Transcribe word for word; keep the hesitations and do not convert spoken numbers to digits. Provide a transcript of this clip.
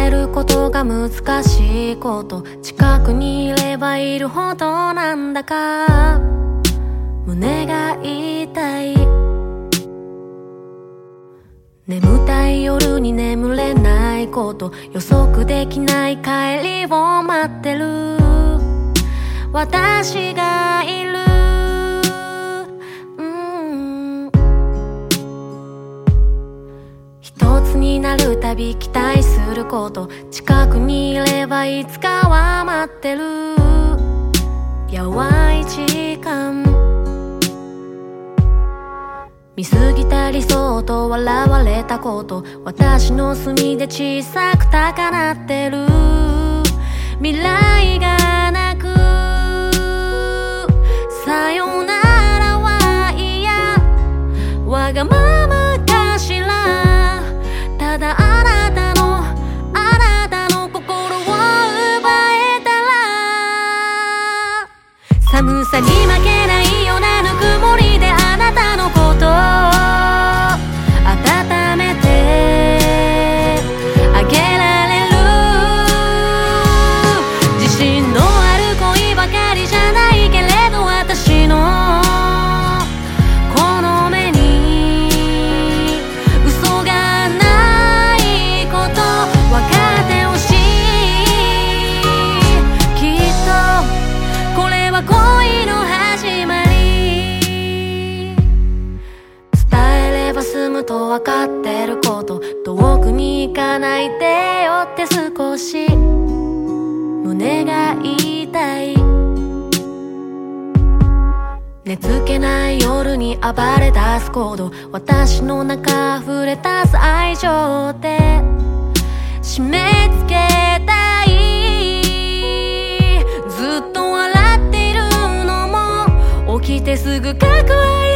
げることが難しいこと、近くにいればいるほどなんだか胸が痛い。眠たい夜に眠れないこと、予測できない帰りを待ってる私がいる。一つになるたび期待すること、近くにいればいつかは待ってる淡い時間。見過ぎた理想と笑われたこと、私の隅で小さく高鳴ってる未来がなく、さよならは嫌、わがままかしら。ただあなたのあなたの心を奪えたら、寒さに負けないようなぬくもりであなたのことを温めてあげられる。自信のある恋ばかりじゃないけれど、私のこの目に嘘がないこと分かってほしい。きっとこれは恋の始まり。伝えれば済むと分かってること、遠くに行かないでよって少し胸が痛い。寝つけない夜に暴れ出す行動、私の中溢れ出す愛情で締め付けたい。ずっと笑っているのも起きてすぐ書く愛